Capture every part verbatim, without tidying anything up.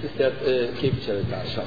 Tisztelt képviselőtársak!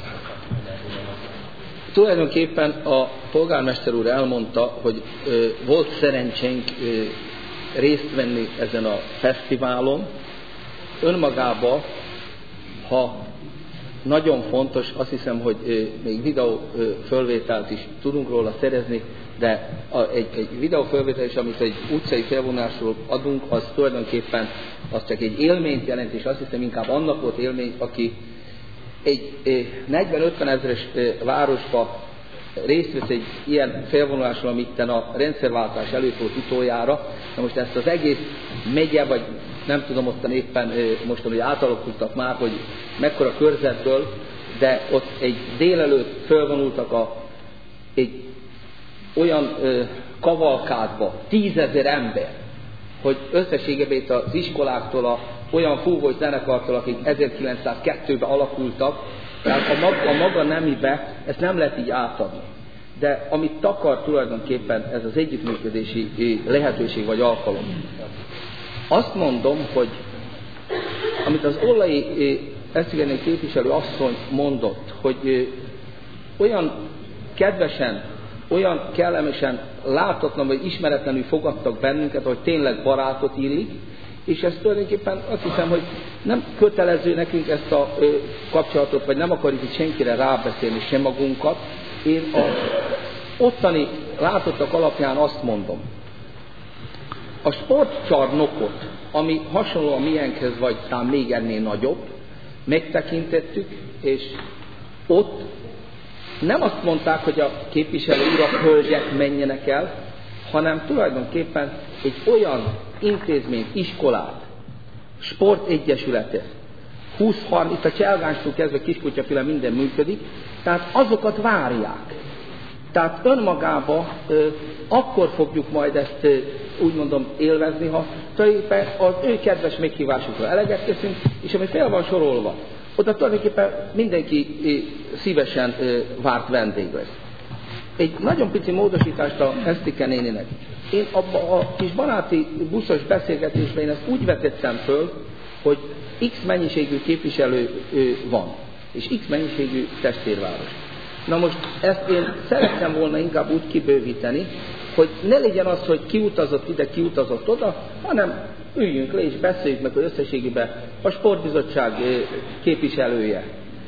Tulajdonképpen a polgármester úr elmondta, hogy volt szerencsénk részt venni ezen a fesztiválon. Önmagában, ha nagyon fontos, azt hiszem, hogy még videó fölvételt is tudunk róla szerezni, de egy, egy videó fölvétel is, amit egy utcai felvonásról adunk, az tulajdonképpen az csak egy élményt jelent, és azt hiszem inkább annak volt élmény, aki egy negyven-ötven ezeres városba részt vesz egy ilyen felvonuláson, amit a rendszerváltás előtt volt utoljára. Na most ezt az egész megye, vagy nem tudom, ottan éppen most, hogy átalakultak már, hogy mekkora körzetből, de ott egy délelőtt felvonultak a, egy olyan ö, kavalkádba tízezer ember, hogy összességében itt az iskoláktól, a, olyan fúvós zenekartól, akik ezerkilencszázkettőben alakultak, tehát a maga, a maga nemibe ezt nem lehet így átadni. De amit takar tulajdonképpen ez az együttműködési lehetőség vagy alkalom. Azt mondom, hogy amit az Ollai Esztergomnyi képviselő asszony mondott, hogy olyan kedvesen, olyan kellemesen láthatatlan vagy ismeretlenül fogadtak bennünket, hogy tényleg barátot illik, és ez tulajdonképpen azt hiszem, hogy nem kötelező nekünk ezt a ö, kapcsolatot, vagy nem akarjuk itt senkire rábeszélni sem magunkat. Én a ottani látottak alapján azt mondom, a sportcsarnokot, ami hasonlóan milyenkhez, vagy talán még ennél nagyobb, megtekintettük, és ott nem azt mondták, hogy a képviselő urak, hölgyek menjenek el, hanem tulajdonképpen egy olyan intézményt, iskolát, sportegyesületet, húsz-harminc, itt a Cselgánstól kezdve Kiskutyaféle minden működik, tehát azokat várják. Tehát önmagában ö, akkor fogjuk majd ezt ö, úgy mondom élvezni, ha tulajdonképpen az ő kedves meghívásukra eleget teszünk, és ami fel van sorolva, oda tulajdonképpen mindenki ö, szívesen ö, várt vendég lesz. Egy nagyon pici módosítást a Esztike néninek. Én abban a kis baráti buszos beszélgetésben én ezt úgy vetettem föl, hogy X mennyiségű képviselő van, és X mennyiségű testvérváros. Na most ezt én szerettem volna inkább úgy kibővíteni, hogy ne legyen az, hogy kiutazott ide, kiutazott oda, hanem üljünk le és beszéljük meg, hogy összességében a sportbizottság képviselője,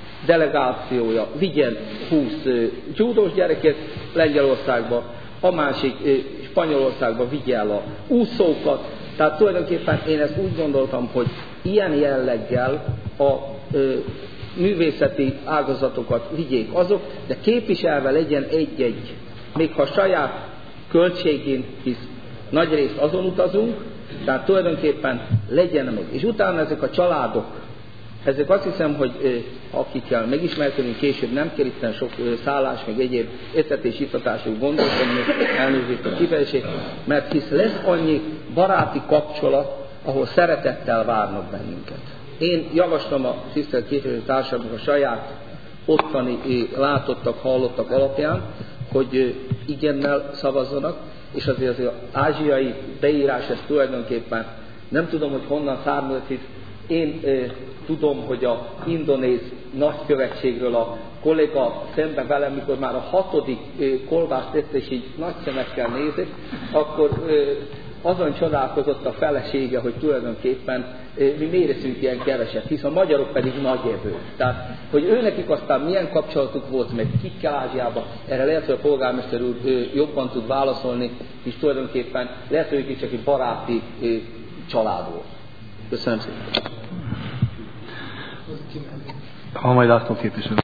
delegációja vigyen húsz judós gyereket Lengyelországba, a másik Spanyolországba vigye el a úszókat. Tehát tulajdonképpen én ezt úgy gondoltam, hogy ilyen jelleggel a ö, művészeti ágazatokat vigyék azok, de képviselve legyen egy-egy, még ha saját költségén, hisz nagyrészt azon utazunk, tehát tulajdonképpen legyen meg. És utána ezek a családok, ezek azt hiszem, hogy akikkel megismerkedünk később, nem kell itten sok szállás, meg egyéb etetés, itatásuk gondolkodni, elnézést a kifejezését, mert hisz lesz annyi baráti kapcsolat, ahol szeretettel várnak bennünket. Én javaslom a tisztelt képviselőtársamnak a saját ottani látottak, hallottak alapján, hogy igennel szavazzanak, és azért az ázsiai beírás ez tulajdonképpen nem tudom, hogy honnan származott, hisz én e, tudom, hogy a indonéz nagykövetségről a kolléga szembe velem, mikor már a hatodik e, kolbászt tette, és így nagy szemekkel nézett, akkor e, azon csodálkozott a felesége, hogy tulajdonképpen e, mi miért eszünk ilyen keveset, hisz a magyarok pedig nagy evő. Tehát, hogy őnekik aztán milyen kapcsolatuk volt, meg kikkel Ázsiában, erre lehet, hogy a polgármester úr e, jobban tud válaszolni, és tulajdonképpen lehet, hogy ők csak egy baráti e, család volt. Köszönöm szépen. Ha majd László képviselő.